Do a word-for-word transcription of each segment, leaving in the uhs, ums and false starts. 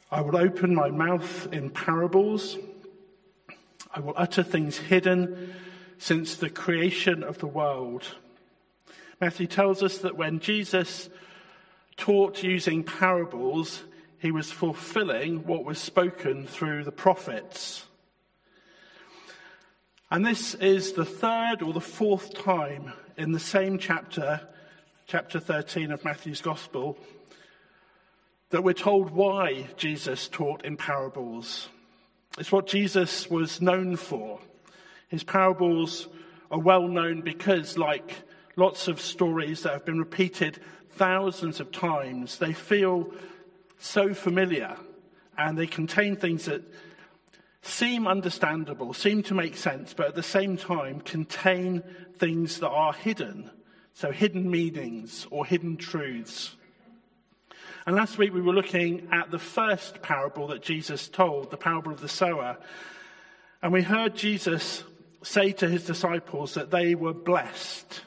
I will open my mouth in parables. I will utter things hidden since the creation of the world. Matthew tells us that when Jesus taught using parables, he was fulfilling what was spoken through the prophets. And this is the third or the fourth time in the same chapter, chapter thirteen of Matthew's Gospel, that we're told why Jesus taught in parables. It's what Jesus was known for. His parables are well known because, like lots of stories that have been repeated thousands of times, they feel so familiar, and they contain things that seem understandable, seem to make sense, but at the same time contain things that are hidden. So hidden meanings or hidden truths. And last week we were looking at the first parable that Jesus told, the parable of the sower. And we heard Jesus say to his disciples that they were blessed.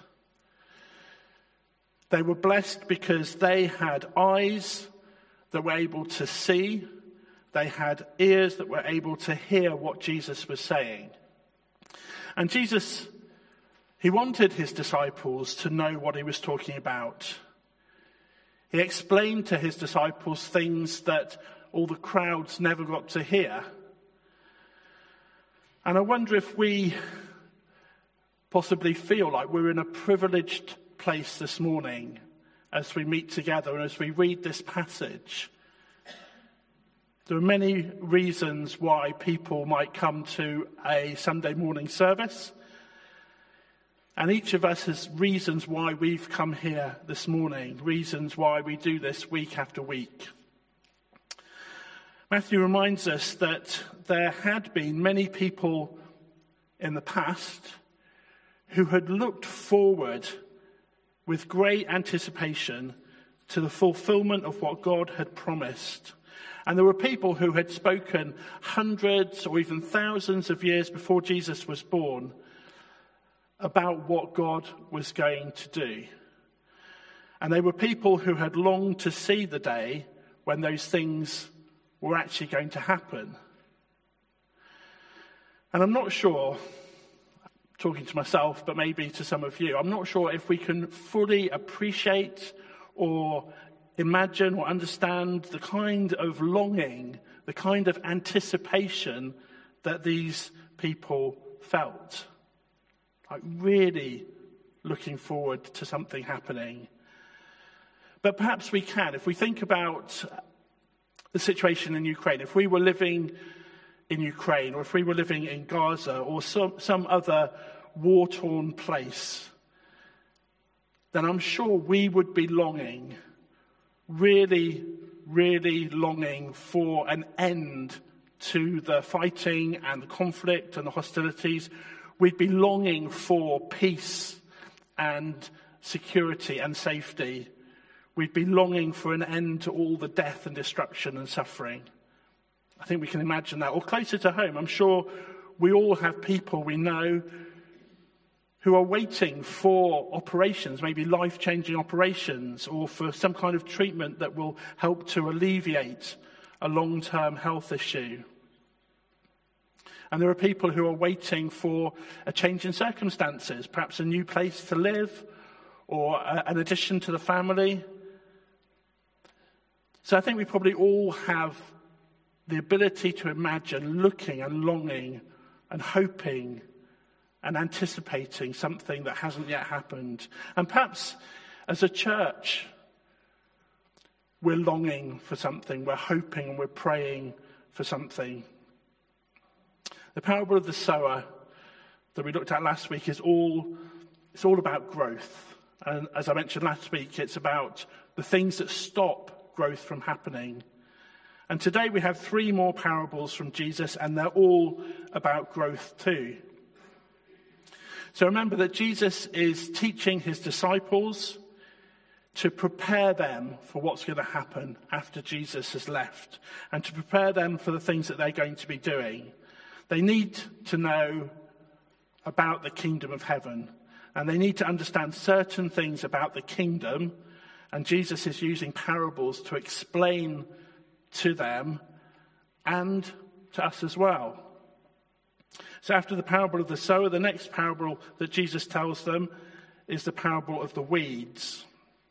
They were blessed because they had eyes that were able to see. They had ears that were able to hear what Jesus was saying. And Jesus, he wanted his disciples to know what he was talking about. He explained to his disciples things that all the crowds never got to hear. And I wonder if we possibly feel like we're in a privileged place this morning as we meet together and as we read this passage. There are many reasons why people might come to a Sunday morning service. And each of us has reasons why we've come here this morning, reasons why we do this week after week. Matthew reminds us that there had been many people in the past who had looked forward with great anticipation to the fulfillment of what God had promised. And there were people who had spoken hundreds or even thousands of years before Jesus was born about what God was going to do. And they were people who had longed to see the day when those things were actually going to happen. And I'm not sure, talking to myself, but maybe to some of you, I'm not sure if we can fully appreciate or imagine or understand the kind of longing, the kind of anticipation that these people felt. Like really looking forward to something happening. But perhaps we can, if we think about the situation in Ukraine, if we were living in Ukraine, or if we were living in Gaza, or some, some other war-torn place, then I'm sure we would be longing, really, really longing for an end to the fighting and the conflict and the hostilities. We'd be longing for peace and security and safety. We'd be longing for an end to all the death and destruction and suffering. I think we can imagine that. Or closer to home, I'm sure we all have people we know who are waiting for operations, maybe life-changing operations, or for some kind of treatment that will help to alleviate a long-term health issue. And there are people who are waiting for a change in circumstances, perhaps a new place to live, or a, an addition to the family. So I think we probably all have the ability to imagine looking and longing and hoping and anticipating something that hasn't yet happened. And perhaps as a church, we're longing for something, we're hoping and we're praying for something. The parable of the sower that we looked at last week is all, it's all about growth. And as I mentioned last week, it's about the things that stop growth from happening. And today we have three more parables from Jesus, and they're all about growth too. So remember that Jesus is teaching his disciples to prepare them for what's going to happen after Jesus has left, and to prepare them for the things that they're going to be doing. They need to know about the kingdom of heaven, and they need to understand certain things about the kingdom, and Jesus is using parables to explain to them and to us as well. So after the parable of the sower, the next parable that Jesus tells them is the parable of the weeds.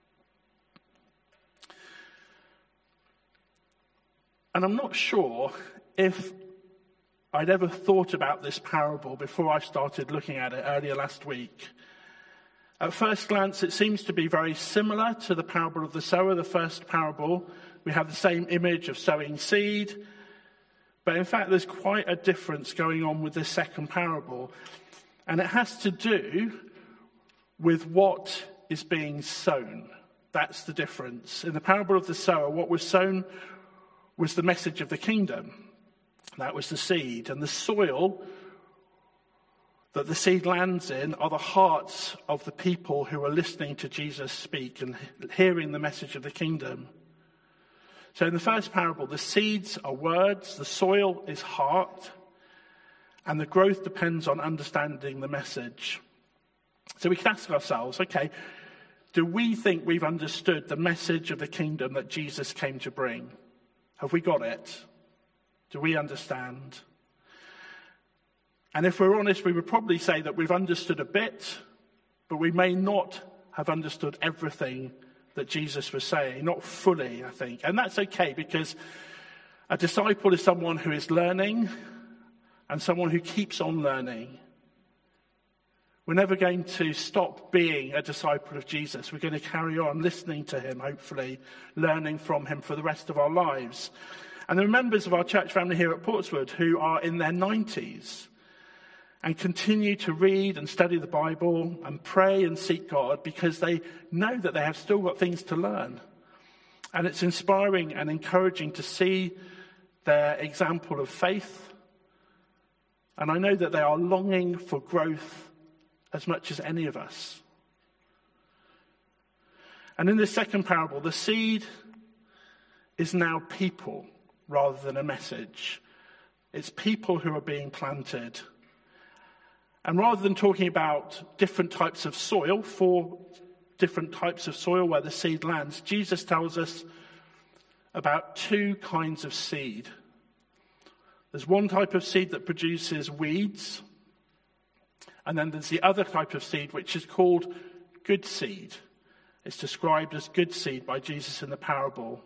And I'm not sure if I'd ever thought about this parable before I started looking at it earlier last week. At first glance, it seems to be very similar to the parable of the sower, the first parable. We have the same image of sowing seed. But in fact, there's quite a difference going on with this second parable. And it has to do with what is being sown. That's the difference. In the parable of the sower, what was sown was the message of the kingdom. That was the seed. And the soil that the seed lands in are the hearts of the people who are listening to Jesus speak and hearing the message of the kingdom. So in the first parable, the seeds are words, the soil is heart, and the growth depends on understanding the message. So we can ask ourselves, okay, do we think we've understood the message of the kingdom that Jesus came to bring? Have we got it? Do we understand? And if we're honest, we would probably say that we've understood a bit, but we may not have understood everything that Jesus was saying, not fully, I think. And that's okay, because a disciple is someone who is learning and someone who keeps on learning. We're never going to stop being a disciple of Jesus. We're going to carry on listening to him, hopefully, learning from him for the rest of our lives. And there are members of our church family here at Portswood who are in their nineties and continue to read and study the Bible and pray and seek God because they know that they have still got things to learn. And it's inspiring and encouraging to see their example of faith. And I know that they are longing for growth as much as any of us. And in this second parable, the seed is now people rather than a message. It's people who are being planted. And rather than talking about different types of soil, four different types of soil where the seed lands, Jesus tells us about two kinds of seed. There's one type of seed that produces weeds, and then there's the other type of seed which is called good seed. It's described as good seed by Jesus in the parable.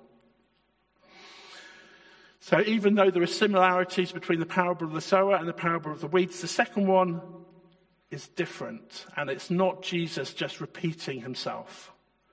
So even though there are similarities between the parable of the sower and the parable of the weeds, the second one is different, and it's not Jesus just repeating himself.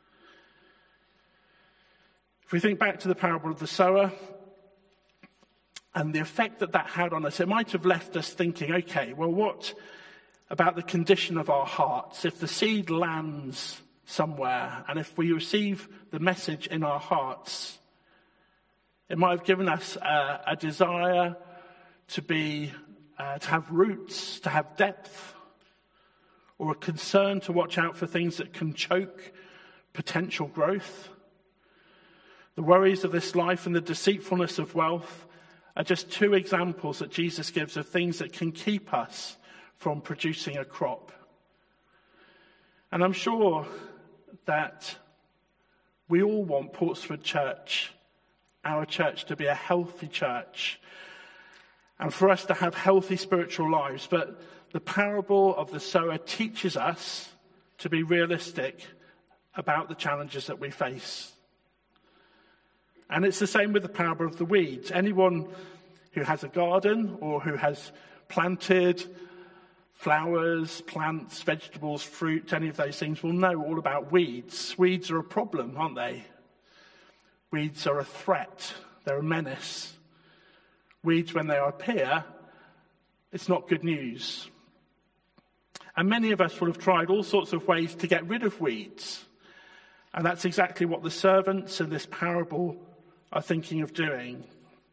If we think back to the parable of the sower and the effect that that had on us, it might have left us thinking, okay, well, what about the condition of our hearts? If the seed lands somewhere, and if we receive the message in our hearts, it might have given us a, a desire to be, uh, to have roots, to have depth, or a concern to watch out for things that can choke potential growth. The worries of this life and the deceitfulness of wealth are just two examples that Jesus gives of things that can keep us from producing a crop. And I'm sure that we all want Portswood Church, our church, to be a healthy church and for us to have healthy spiritual lives. But the parable of the sower teaches us to be realistic about the challenges that we face. And it's the same with the parable of the weeds. Anyone who has a garden or who has planted flowers, plants, vegetables, fruit, any of those things will know all about weeds. Weeds are a problem, aren't they? Weeds are a threat. They're a menace. Weeds, when they appear, it's not good news. And many of us will have tried all sorts of ways to get rid of weeds. And that's exactly what the servants in this parable are thinking of doing.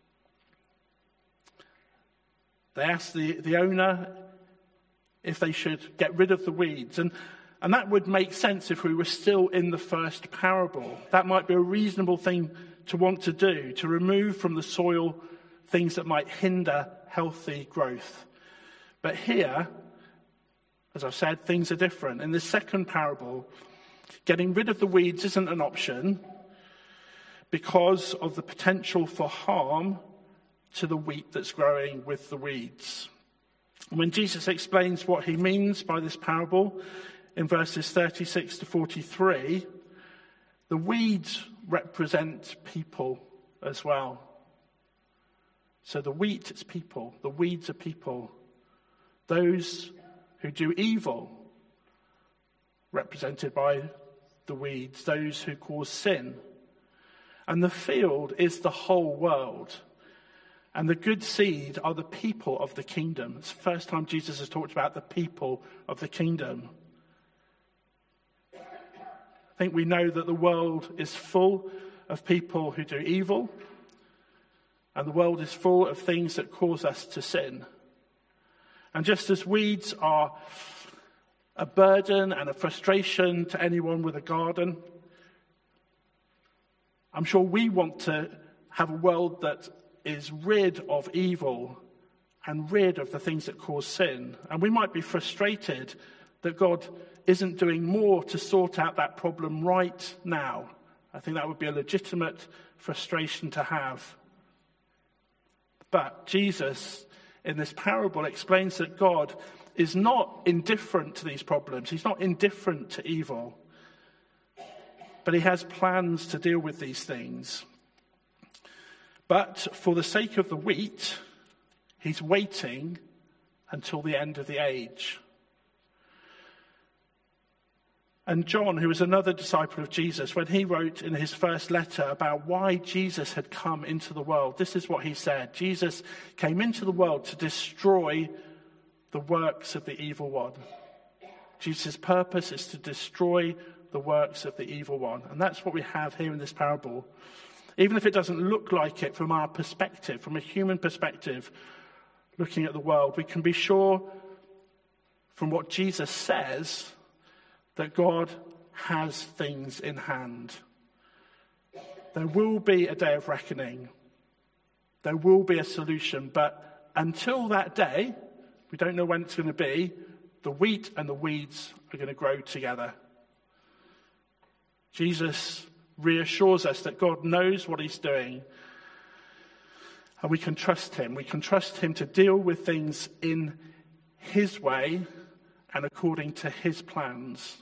They ask the, the owner if they should get rid of the weeds. And, and that would make sense if we were still in the first parable. That might be a reasonable thing to want to do, to remove from the soil things that might hinder healthy growth. But here, as I've said, things are different. In this second parable, getting rid of the weeds isn't an option because of the potential for harm to the wheat that's growing with the weeds. When Jesus explains what he means by this parable in verses thirty-six to forty-three, the weeds represent people as well. So the wheat is people, the weeds are people. Those who do evil, represented by the weeds, those who cause sin. And the field is the whole world. And the good seed are the people of the kingdom. It's the first time Jesus has talked about the people of the kingdom. I think we know that the world is full of people who do evil. And the world is full of things that cause us to sin. And just as weeds are a burden and a frustration to anyone with a garden, I'm sure we want to have a world that is rid of evil and rid of the things that cause sin. And we might be frustrated that God isn't doing more to sort out that problem right now. I think that would be a legitimate frustration to have. But Jesus, in this parable, explains that God is not indifferent to these problems. He's not indifferent to evil. But he has plans to deal with these things. But for the sake of the wheat, he's waiting until the end of the age. And John, who was another disciple of Jesus, when he wrote in his first letter about why Jesus had come into the world, this is what he said. Jesus came into the world to destroy the works of the evil one. Jesus' purpose is to destroy the works of the evil one. And that's what we have here in this parable. Even if it doesn't look like it from our perspective, from a human perspective, looking at the world, we can be sure from what Jesus says that God has things in hand. There will be a day of reckoning. There will be a solution. But until that day, we don't know when it's going to be, the wheat and the weeds are going to grow together. Jesus reassures us that God knows what he's doing. And we can trust him. We can trust him to deal with things in his way and according to his plans.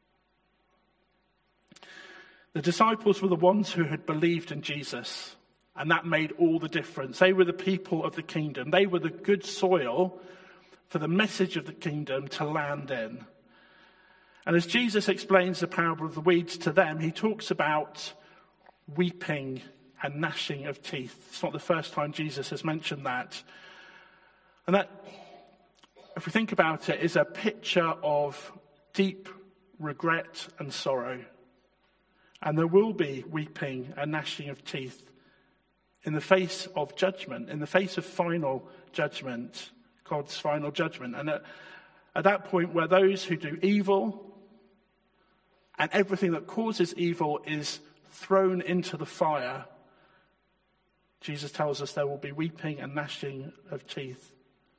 The disciples were the ones who had believed in Jesus, and that made all the difference. They were the people of the kingdom. They were the good soil for the message of the kingdom to land in. And as Jesus explains the parable of the weeds to them, he talks about weeping and gnashing of teeth. It's not the first time Jesus has mentioned that. And that, if we think about it, is a picture of deep regret and sorrow. And there will be weeping and gnashing of teeth in the face of judgment, in the face of final judgment, God's final judgment. And at, at that point where those who do evil and everything that causes evil is thrown into the fire, Jesus tells us there will be weeping and gnashing of teeth.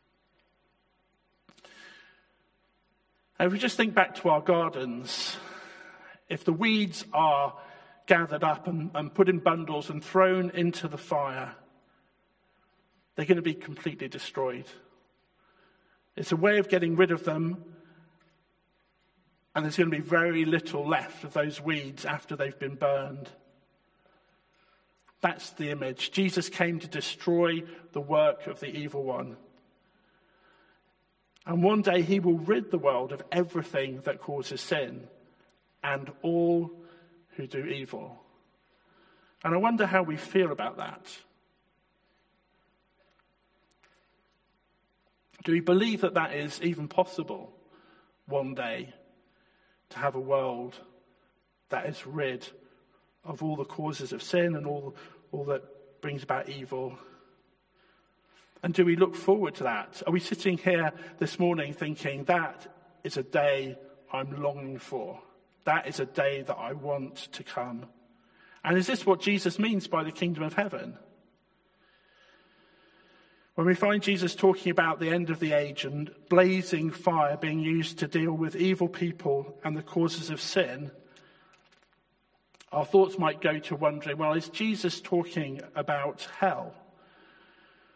And if we just think back to our gardens, if the weeds are gathered up and, and put in bundles and thrown into the fire, they're going to be completely destroyed. It's a way of getting rid of them, and there's going to be very little left of those weeds after they've been burned. That's the image. Jesus came to destroy the work of the evil one. And one day he will rid the world of everything that causes sin and all who do evil. And I wonder how we feel about that. Do we believe that that is even possible one day, to have a world that is rid of all the causes of sin and all, all that brings about evil? And do we look forward to that? Are we sitting here this morning thinking, that is a day I'm longing for? That is a day that I want to come. And is this what Jesus means by the kingdom of heaven? When we find Jesus talking about the end of the age and blazing fire being used to deal with evil people and the causes of sin, our thoughts might go to wondering, well, is Jesus talking about hell?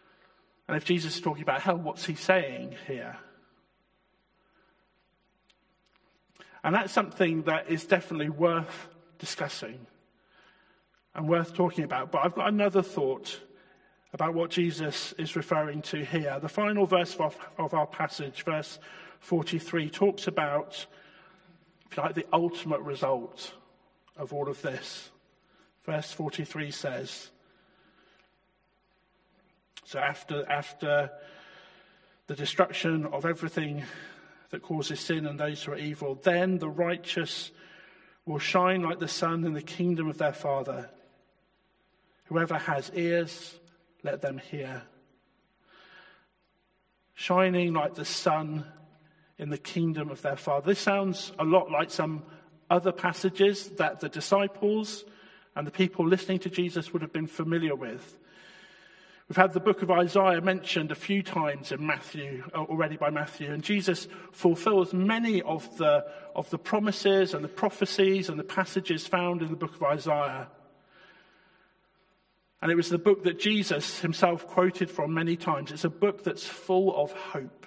And if Jesus is talking about hell, what's he saying here? And that's something that is definitely worth discussing and worth talking about. But I've got another thought about what Jesus is referring to here. The final verse of, of our passage, verse forty-three, talks about, if you like, the ultimate result of all of this. Verse forty-three says, so after, after the destruction of everything that causes sin and those who are evil, then the righteous will shine like the sun in the kingdom of their Father. Whoever has ears, let them hear. Shining like the sun in the kingdom of their Father. This sounds a lot like some other passages that the disciples and the people listening to Jesus would have been familiar with. We've had the book of Isaiah mentioned a few times in Matthew, already by Matthew, and Jesus fulfills many of the, of the promises and the prophecies and the passages found in the book of Isaiah. And it was the book that Jesus himself quoted from many times. It's a book that's full of hope.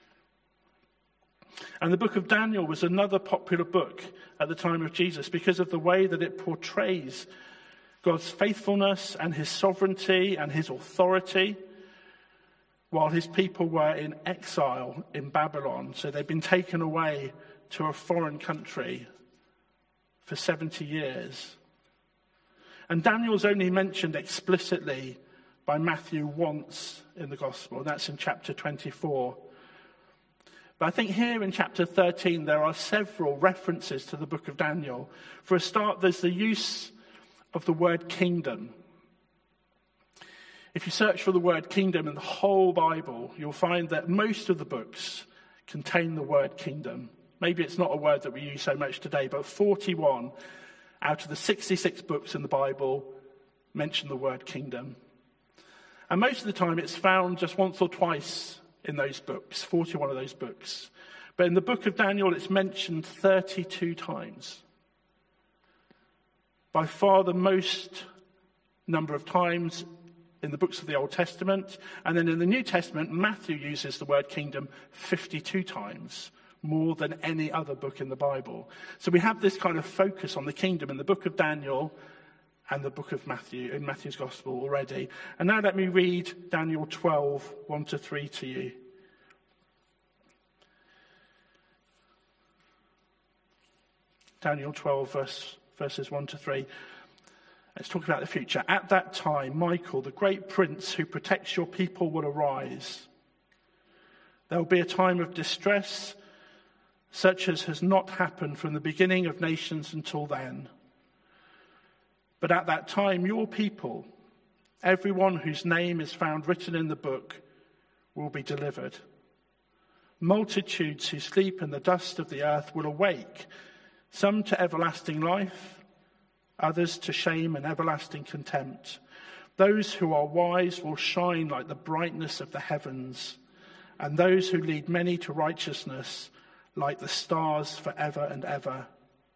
And the book of Daniel was another popular book at the time of Jesus because of the way that it portrays God's faithfulness and his sovereignty and his authority while his people were in exile in Babylon. So they'd been taken away to a foreign country for seventy years. And Daniel's only mentioned explicitly by Matthew once in the gospel. That's in chapter twenty-four. But I think here in chapter thirteen, there are several references to the book of Daniel. For a start, there's the use of the word kingdom. If you search for the word kingdom in the whole Bible, you'll find that most of the books contain the word kingdom. Maybe it's not a word that we use so much today, but forty-one out of the sixty-six books in the Bible mention the word kingdom. And most of the time it's found just once or twice in those books, forty-one of those books. But in the book of Daniel, it's mentioned thirty-two times. By far the most number of times in the books of the Old Testament. And then in the New Testament, Matthew uses the word kingdom fifty-two times, more than any other book in the Bible. So we have this kind of focus on the kingdom in the book of Daniel and the book of Matthew, in Matthew's Gospel already. And now let me read Daniel twelve, one to three to you. Daniel twelve, verse Verses one to three. Let's talk about the future. At that time, Michael, the great prince who protects your people, will arise. There will be a time of distress, such as has not happened from the beginning of nations until then. But at that time, your people, everyone whose name is found written in the book, will be delivered. Multitudes who sleep in the dust of the earth will awake, some to everlasting life, others to shame and everlasting contempt. Those who are wise will shine like the brightness of the heavens, and those who lead many to righteousness like the stars forever and ever.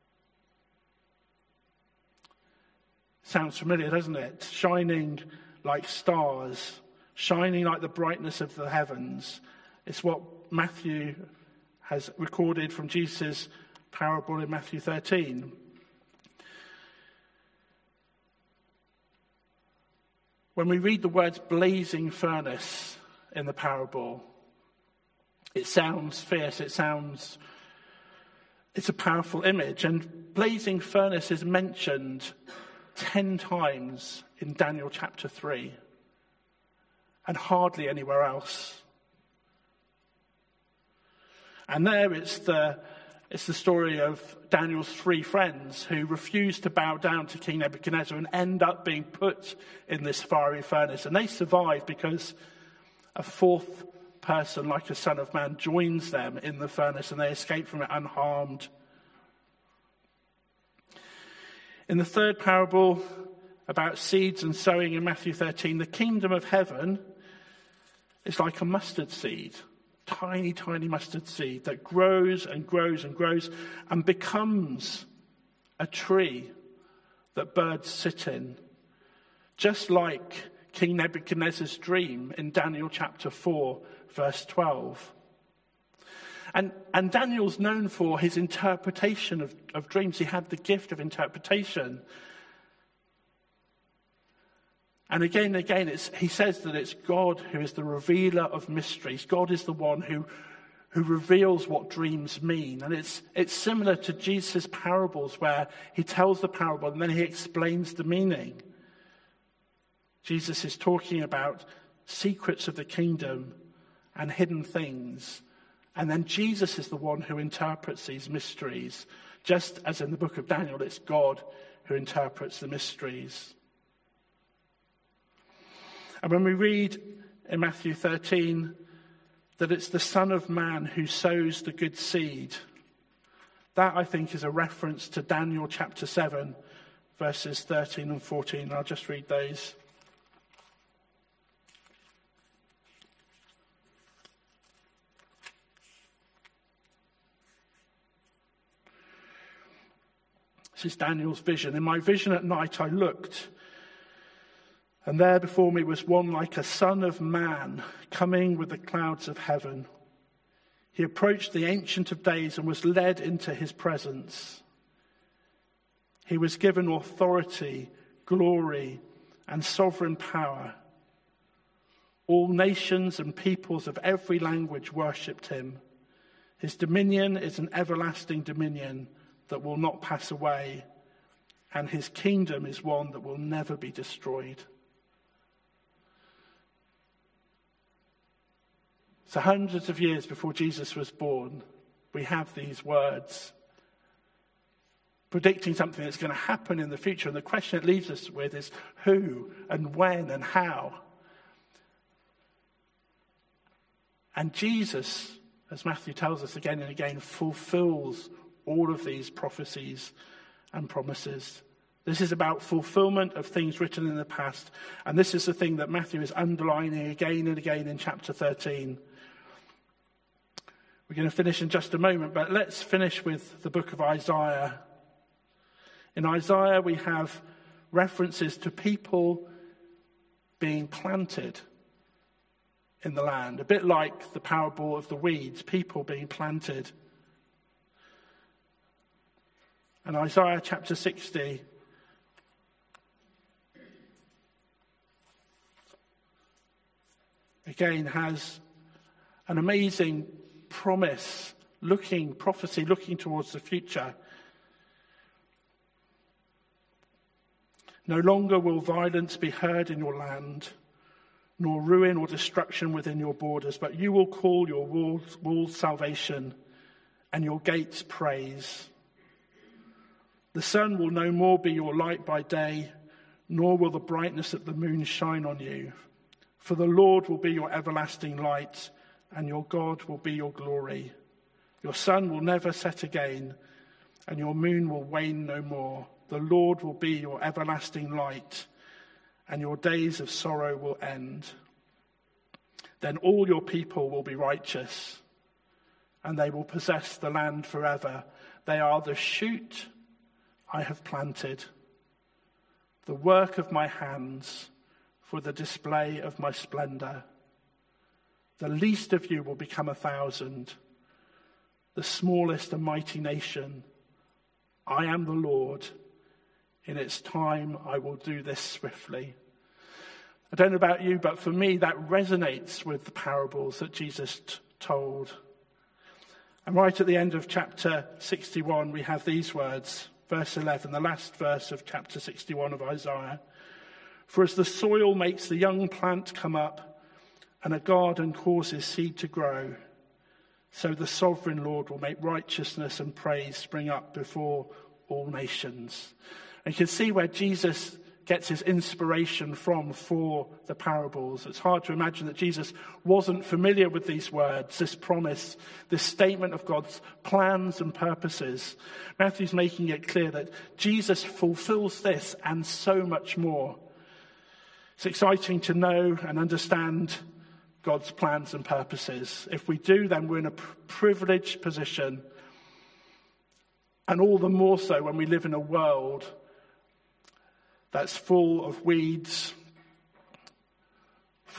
Sounds familiar, doesn't it? Shining like stars, shining like the brightness of the heavens. It's what Matthew has recorded from Jesus' parable in Matthew thirteen. When we read the words blazing furnace in the parable, it sounds fierce, it sounds, it's a powerful image. And blazing furnace is mentioned ten times in Daniel chapter three, and hardly anywhere else. And there it's the It's the story of Daniel's three friends who refused to bow down to King Nebuchadnezzar and end up being put in this fiery furnace. And they survive because a fourth person, like a son of man, joins them in the furnace and they escape from it unharmed. In the third parable about seeds and sowing in Matthew thirteen, the kingdom of heaven is like a mustard seed. Tiny, tiny mustard seed that grows and grows and grows and becomes a tree that birds sit in. Just like King Nebuchadnezzar's dream in Daniel chapter four, verse twelve. And, and Daniel's known for his interpretation of, of dreams. He had the gift of interpretation. And again and again, it's, he says that it's God who is the revealer of mysteries. God is the one who, who reveals what dreams mean. And it's, it's similar to Jesus' parables, where he tells the parable and then he explains the meaning. Jesus is talking about secrets of the kingdom and hidden things. And then Jesus is the one who interprets these mysteries. Just as in the book of Daniel, it's God who interprets the mysteries. And when we read in Matthew thirteen that it's the Son of Man who sows the good seed, that I think is a reference to Daniel chapter seven, verses thirteen and fourteen. I'll just read those. This is Daniel's vision. In my vision at night I looked, and there before me was one like a son of man, coming with the clouds of heaven. He approached the Ancient of Days and was led into his presence. He was given authority, glory, and sovereign power. All nations and peoples of every language worshipped him. His dominion is an everlasting dominion that will not pass away, and his kingdom is one that will never be destroyed. So hundreds of years before Jesus was born, we have these words predicting something that's going to happen in the future. And the question it leaves us with is who and when and how. And Jesus, as Matthew tells us again and again, fulfills all of these prophecies and promises. This is about fulfillment of things written in the past. And this is the thing that Matthew is underlining again and again in chapter thirteen. We're going to finish in just a moment, but let's finish with the book of Isaiah. In Isaiah, we have references to people being planted in the land, a bit like the parable of the weeds, people being planted. And Isaiah chapter sixty, again, has an amazing promise, looking, prophecy, looking towards the future. No longer will violence be heard in your land, nor ruin or destruction within your borders, but you will call your walls, walls salvation and your gates praise. The sun will no more be your light by day, nor will the brightness of the moon shine on you. For the Lord will be your everlasting light, and your God will be your glory. Your sun will never set again, and your moon will wane no more. The Lord will be your everlasting light, and your days of sorrow will end. Then all your people will be righteous, and they will possess the land forever. They are the shoot I have planted, the work of my hands for the display of my splendor. The least of you will become a thousand, the smallest a mighty nation. I am the Lord. In its time, I will do this swiftly. I don't know about you, but for me, that resonates with the parables that Jesus t- told. And right at the end of chapter sixty-one, we have these words. Verse eleven, the last verse of chapter sixty-one of Isaiah. For as the soil makes the young plant come up, and a garden causes seed to grow, so the sovereign Lord will make righteousness and praise spring up before all nations. And you can see where Jesus gets his inspiration from for the parables. It's hard to imagine that Jesus wasn't familiar with these words, this promise, this statement of God's plans and purposes. Matthew's making it clear that Jesus fulfills this and so much more. It's exciting to know and understand God's plans and purposes. If we do, then we're in a privileged position. And all the more so when we live in a world that's full of weeds,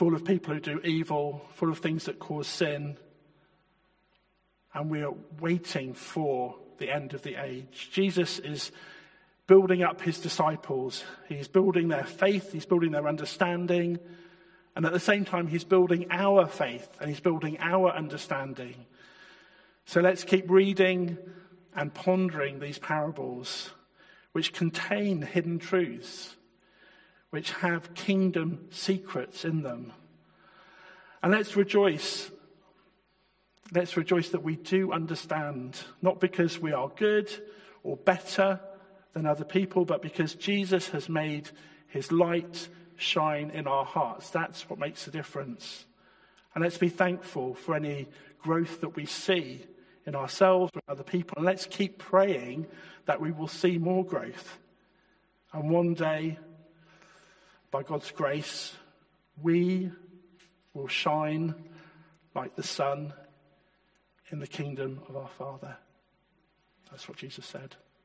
full of people who do evil, full of things that cause sin. And we are waiting for the end of the age. Jesus is building up his disciples. He's building their faith. He's building their understanding. And at the same time, he's building our faith and he's building our understanding. So let's keep reading and pondering these parables, which contain hidden truths, which have kingdom secrets in them. And let's rejoice. Let's rejoice that we do understand, not because we are good or better than other people, but because Jesus has made his light shine in our hearts. That's what makes the difference. And let's be thankful for any growth that we see in ourselves and other people. And let's keep praying that we will see more growth. And one day, by God's grace, we will shine like the sun in the kingdom of our Father. That's what Jesus said.